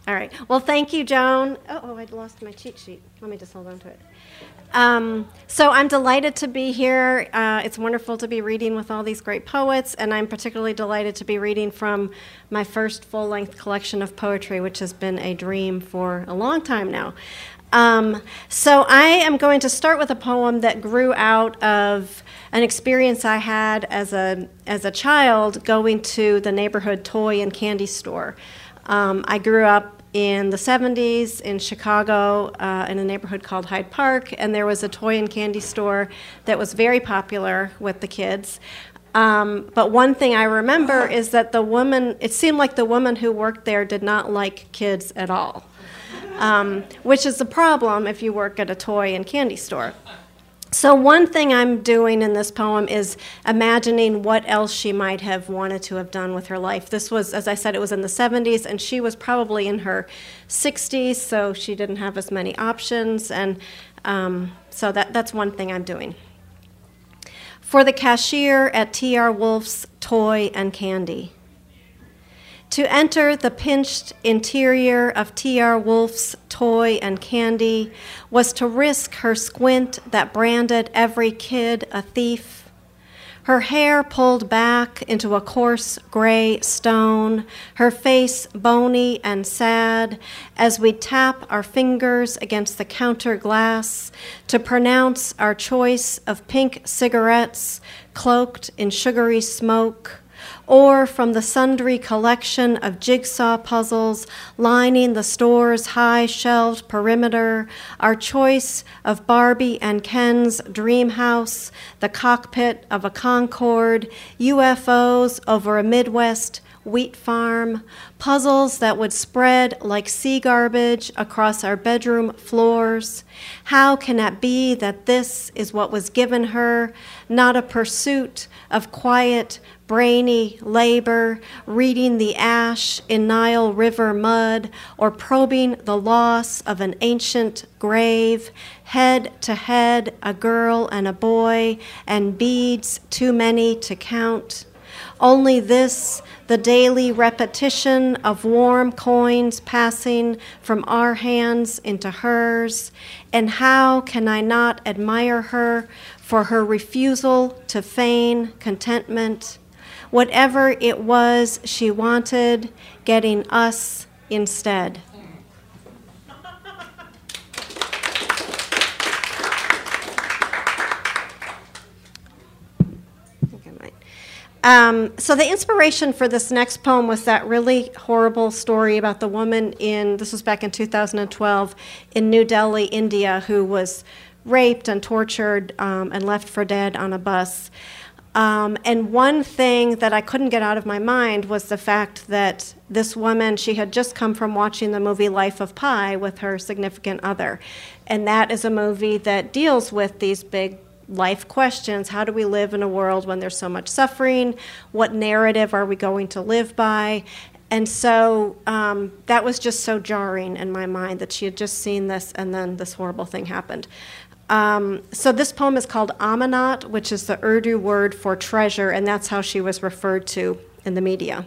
All right. Well, thank you, Joan. I lost my cheat sheet. Let me just hold on to it. So I'm delighted to be here. It's wonderful to be reading with all these great poets, and I'm particularly delighted to be reading from my first full-length collection of poetry, which has been a dream for a long time now. So I am going to start with a poem that grew out of an experience I had as a child going to the neighborhood toy and candy store. I grew up in the 70s in Chicago in a neighborhood called Hyde Park, and there was a toy and candy store that was very popular with the kids. But one thing I remember is that it seemed like the woman who worked there did not like kids at all, which is a problem if you work at a toy and candy store. So one thing I'm doing in this poem is imagining what else she might have wanted to have done with her life. This was, as I said, it was in the 70s, and she was probably in her 60s, so she didn't have as many options, and so that's one thing I'm doing. For the cashier at T.R. Wolf's Toy and Candy. To enter the pinched interior of T.R. Wolf's Toy and Candy was to risk her squint that branded every kid a thief. Her hair pulled back into a coarse gray stone, her face bony and sad as we tap our fingers against the counter glass to pronounce our choice of pink cigarettes cloaked in sugary smoke, or from the sundry collection of jigsaw puzzles lining the store's high-shelved perimeter, our choice of Barbie and Ken's dream house, the cockpit of a Concorde, UFOs over a Midwest wheat farm, puzzles that would spread like sea garbage across our bedroom floors. How can it be that this is what was given her, not a pursuit of quiet, brainy labor, reading the ash in Nile River mud, or probing the loss of an ancient grave, head to head, a girl and a boy, and beads too many to count? Only this, the daily repetition of warm coins passing from our hands into hers. And how can I not admire her for her refusal to feign contentment? Whatever it was she wanted, getting us instead. So the inspiration for this next poem was that really horrible story about the woman this was back in 2012, in New Delhi, India, who was raped and tortured and left for dead on a bus. And one thing that I couldn't get out of my mind was the fact that this woman, she had just come from watching the movie Life of Pi with her significant other. And that is a movie that deals with these big life questions. How do we live in a world when there's so much suffering? What narrative are we going to live by? And so that was just so jarring in my mind that she had just seen this and then this horrible thing happened. So this poem is called Amanat, which is the Urdu word for treasure, and that's how she was referred to in the media.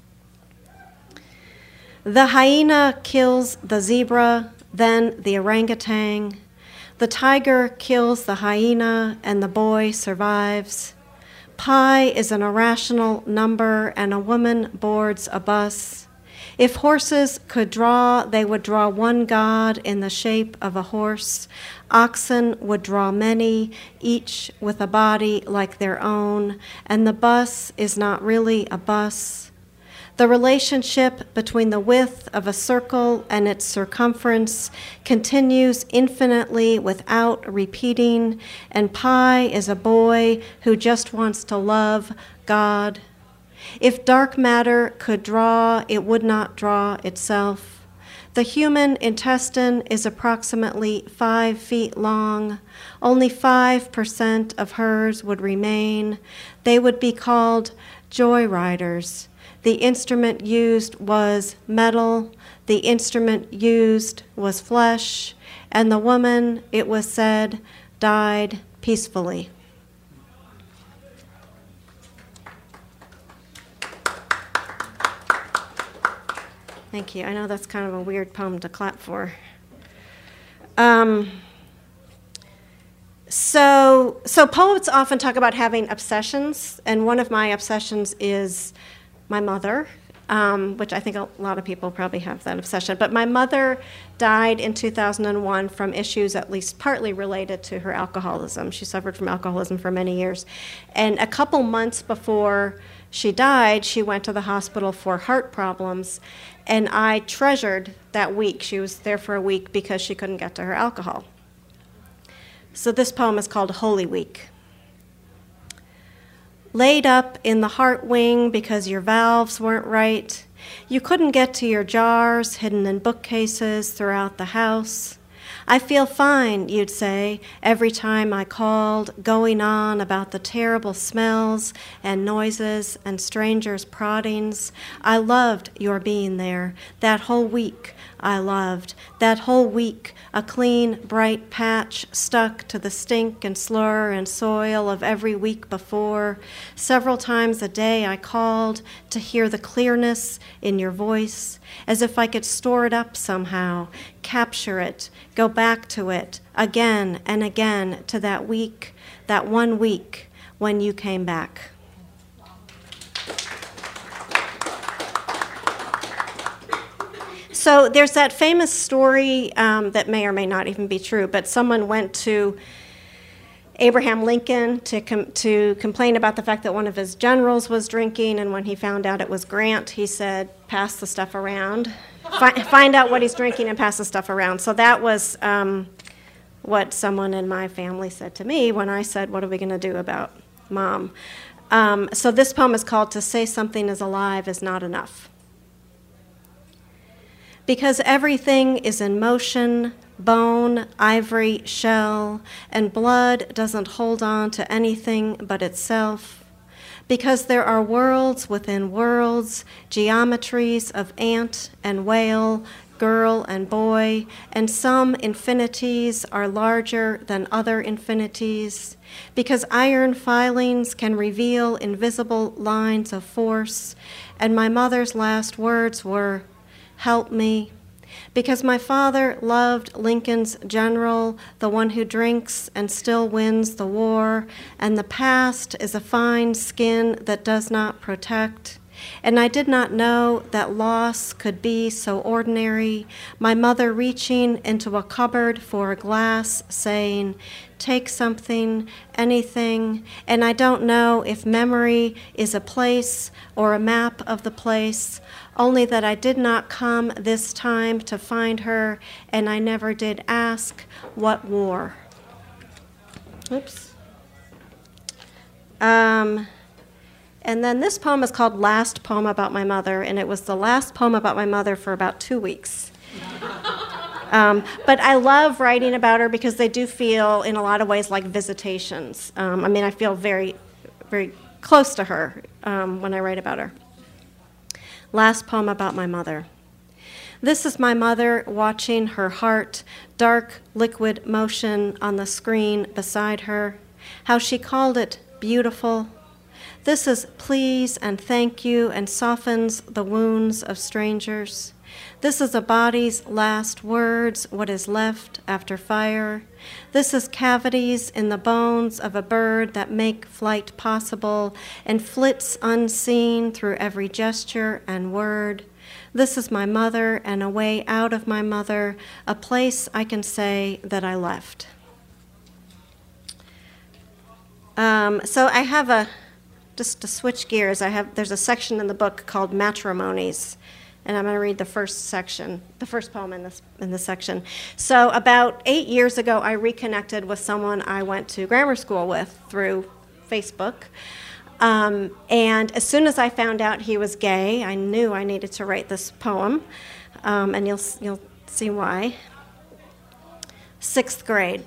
The hyena kills the zebra, then the orangutan. The tiger kills the hyena, and the boy survives. Pi is an irrational number, and a woman boards a bus. If horses could draw, they would draw one god in the shape of a horse. Oxen would draw many, each with a body like their own, and the bus is not really a bus. The relationship between the width of a circle and its circumference continues infinitely without repeating, and Pi is a boy who just wants to love God. If dark matter could draw, it would not draw itself. The human intestine is approximately 5 feet long. Only 5% of hers would remain. They would be called joyriders. The instrument used was metal. The instrument used was flesh. And the woman, it was said, died peacefully. Thank you. I know that's kind of a weird poem to clap for. So poets often talk about having obsessions, and one of my obsessions is my mother, which I think a lot of people probably have that obsession. But my mother died in 2001 from issues at least partly related to her alcoholism. She suffered from alcoholism for many years. And a couple months before she died, she went to the hospital for heart problems, and I treasured that week. She was there for a week because she couldn't get to her alcohol. So this poem is called Holy Week. Laid up in the heart wing because your valves weren't right. You couldn't get to your jars hidden in bookcases throughout the house. I feel fine, you'd say, every time I called, going on about the terrible smells and noises and strangers' proddings. I loved your being there. That whole week I loved. That whole week, a clean, bright patch stuck to the stink and slur and soil of every week before. Several times a day I called to hear the clearness in your voice, as if I could store it up somehow, capture it, go back to it again and again to that week, that 1 week when you came back. So there's that famous story that may or may not even be true, but someone went to Abraham Lincoln to complain about the fact that one of his generals was drinking, and when he found out it was Grant, he said, pass the stuff around. Find out what he's drinking and pass the stuff around. So that was what someone in my family said to me when I said, what are we going to do about Mom? So this poem is called To Say Something is Alive is Not Enough. Because everything is in motion, bone, ivory, shell, and blood doesn't hold on to anything but itself. Because there are worlds within worlds, geometries of ant and whale, girl and boy, and some infinities are larger than other infinities. Because iron filings can reveal invisible lines of force, and my mother's last words were, help me. Because my father loved Lincoln's general, the one who drinks and still wins the war, and the past is a fine skin that does not protect. And I did not know that loss could be so ordinary, my mother reaching into a cupboard for a glass, saying, take something, anything, and I don't know if memory is a place or a map of the place, only that I did not come this time to find her, and I never did ask what war. Oops. And then this poem is called Last Poem About My Mother, and it was the last poem about my mother for about 2 weeks. But I love writing about her because they do feel, in a lot of ways, like visitations. I feel very, very close to her when I write about her. Last poem about my mother. This is my mother watching her heart, dark liquid motion on the screen beside her, how she called it beautiful. This is please and thank you and softens the wounds of strangers. This is a body's last words, what is left after fire. This is cavities in the bones of a bird that make flight possible and flits unseen through every gesture and word. This is my mother and a way out of my mother, a place I can say that I left. So I have just to switch gears, there's a section in the book called Matrimonies. And I'm going to read the first poem in this section. So about 8 years ago, I reconnected with someone I went to grammar school with through Facebook. And as soon as I found out he was gay, I knew I needed to write this poem, and you'll see why. 6th grade.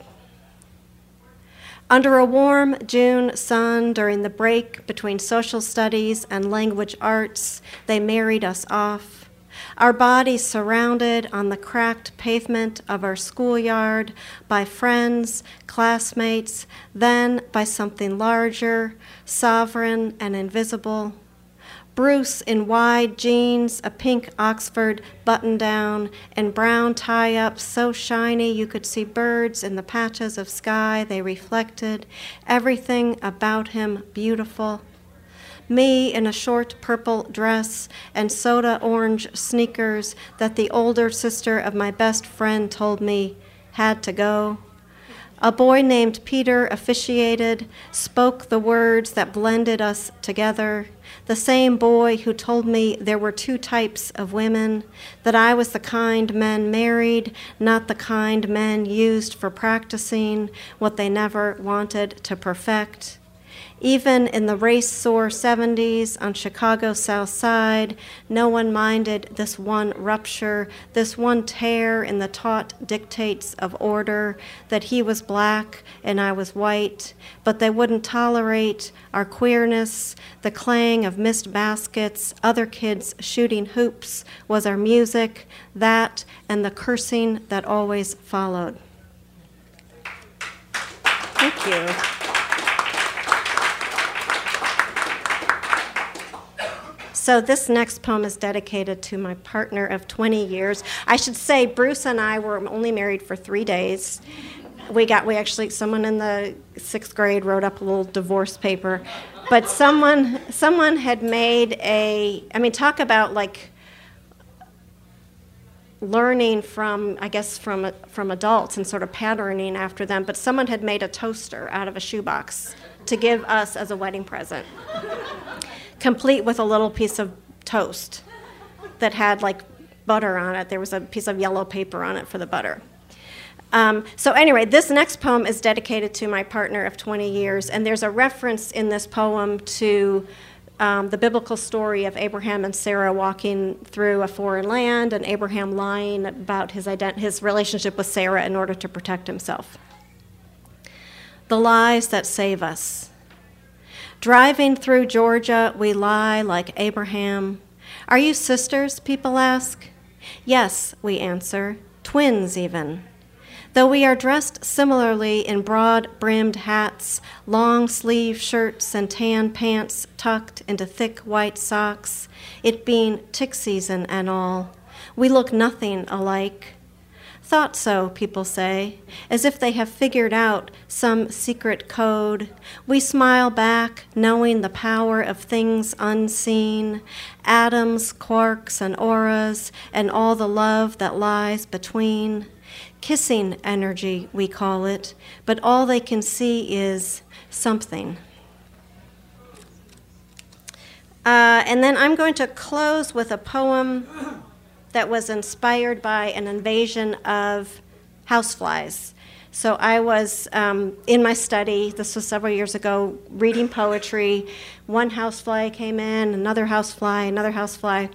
Under a warm June sun during the break between social studies and language arts, they married us off. Our bodies surrounded on the cracked pavement of our schoolyard by friends, classmates, then by something larger, sovereign and invisible. Bruce in wide jeans, a pink Oxford button-down, and brown tie-ups so shiny you could see birds in the patches of sky they reflected, everything about him beautiful. Me in a short purple dress and soda orange sneakers that the older sister of my best friend told me had to go. A boy named Peter officiated, spoke the words that blended us together. The same boy who told me there were two types of women, that I was the kind men married, not the kind men used for practicing what they never wanted to perfect. Even in the race-sore 70s on Chicago's South Side, no one minded this one rupture, this one tear in the taught dictates of order, that he was black and I was white, but they wouldn't tolerate our queerness. The clang of missed baskets, other kids shooting hoops was our music, that and the cursing that always followed. Thank you. So this next poem is dedicated to my partner of 20 years. I should say Bruce and I were only married for 3 days. Someone in the 6th grade wrote up a little divorce paper. But someone had made talk about like learning from adults and sort of patterning after them. But someone had made a toaster out of a shoebox to give us as a wedding present, complete with a little piece of toast that had like butter on it. There was a piece of yellow paper on it for the butter. So anyway, this next poem is dedicated to my partner of 20 years, and there's a reference in this poem to the biblical story of Abraham and Sarah walking through a foreign land, and Abraham lying about his relationship with Sarah in order to protect himself. The lies that save us. Driving through Georgia, we lie like Abraham. Are you sisters, people ask? Yes, we answer, twins even. Though we are dressed similarly in broad-brimmed hats, long-sleeve shirts, and tan pants tucked into thick white socks, it being tick season and all, we look nothing alike. Thought so, people say, as if they have figured out some secret code. We smile back, knowing the power of things unseen, atoms, quarks, and auras, and all the love that lies between. Kissing energy, we call it, but all they can see is something. And then I'm going to close with a poem that was inspired by an invasion of houseflies. So I was in my study, this was several years ago, reading poetry. One housefly came in, another housefly, another housefly.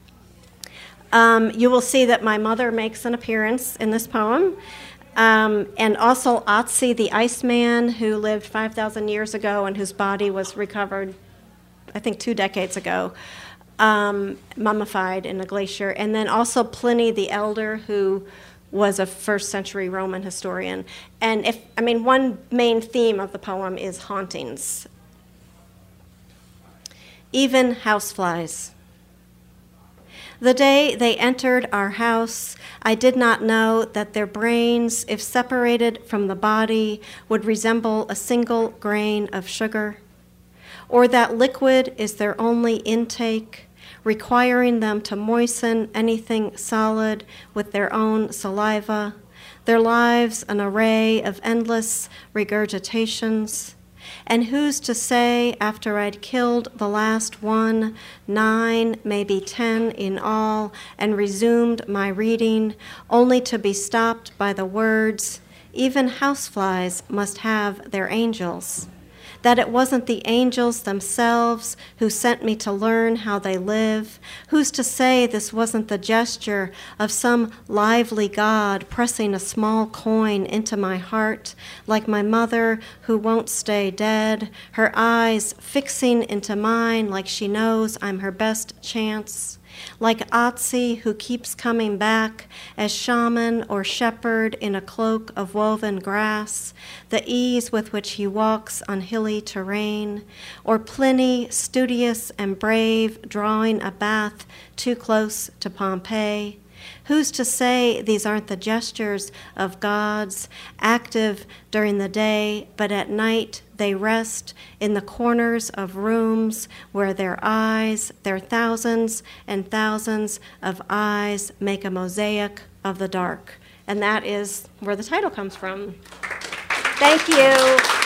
You will see that my mother makes an appearance in this poem. And also Otzi the Iceman, who lived 5,000 years ago and whose body was recovered, I think 2 decades ago, mummified in a glacier. And then also Pliny the Elder, who was a 1st century Roman historian. And one main theme of the poem is hauntings. Even houseflies. The day they entered our house, I did not know that their brains, if separated from the body, would resemble a single grain of sugar, or that liquid is their only intake, requiring them to moisten anything solid with their own saliva, their lives an array of endless regurgitations. And who's to say, after I'd killed the last one, 9, maybe 10 in all, and resumed my reading, only to be stopped by the words, even houseflies must have their angels. That it wasn't the angels themselves who sent me to learn how they live. Who's to say this wasn't the gesture of some lively God pressing a small coin into my heart, like my mother who won't stay dead, her eyes fixing into mine like she knows I'm her best chance. like Otzi who keeps coming back as shaman or shepherd in a cloak of woven grass, the ease with which he walks on hilly terrain, or Pliny, studious and brave, drawing a bath too close to Pompeii. Who's to say these aren't the gestures of gods, active during the day, but at night they rest in the corners of rooms where their eyes, their thousands and thousands of eyes, make a mosaic of the dark. And that is where the title comes from. Thank you.